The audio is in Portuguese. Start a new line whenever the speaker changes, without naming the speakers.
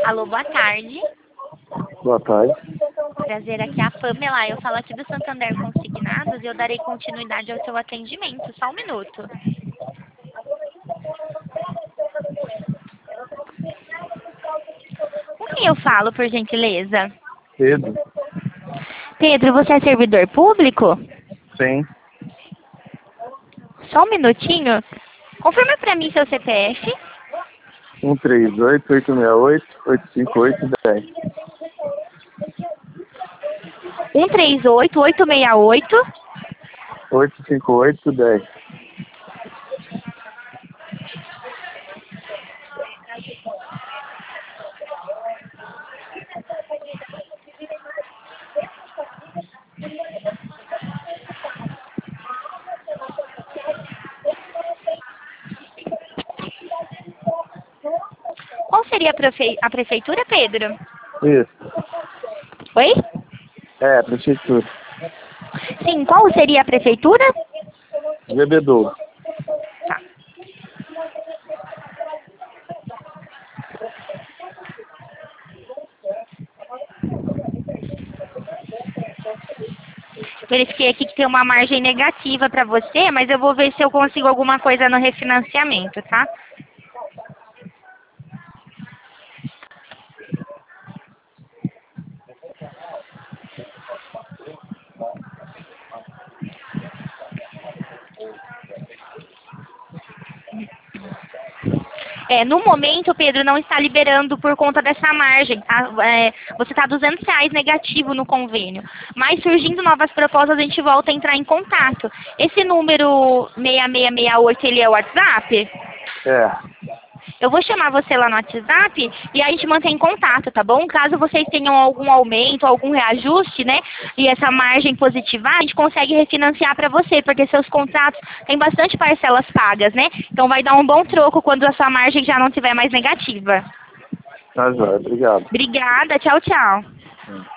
Alô, boa tarde.
Boa tarde.
Prazer, aqui é a Pamela. Eu falo aqui do Santander Consignados e eu darei continuidade ao seu atendimento. Só um minuto. Com quem eu falo, por gentileza?
Pedro?
Pedro, você é servidor público?
Sim.
Só um minutinho. Confirma pra mim seu CPF.
138-868-858-10.
138868.
858-10.
Qual seria a prefeitura, Pedro?
Isso.
Oi?
É, prefeitura.
Sim, qual seria a prefeitura?
Bebedouro.
Tá. Verifiquei aqui que tem uma margem negativa para você, mas eu vou ver se eu consigo alguma coisa no refinanciamento, tá? No momento, Pedro, não está liberando por conta dessa margem, tá? Você está R$ 200 negativo no convênio. Mas surgindo novas propostas, a gente volta a entrar em contato. Esse número 6668, ele é o WhatsApp?
É.
Eu vou chamar você lá no WhatsApp e a gente mantém contato, tá bom? Caso vocês tenham algum aumento, algum reajuste, né? E essa margem positivar, a gente consegue refinanciar para você, porque seus contratos têm bastante parcelas pagas, né? Então vai dar um bom troco quando a sua margem já não estiver mais negativa.
Tá joia, obrigado.
Obrigada, tchau, tchau.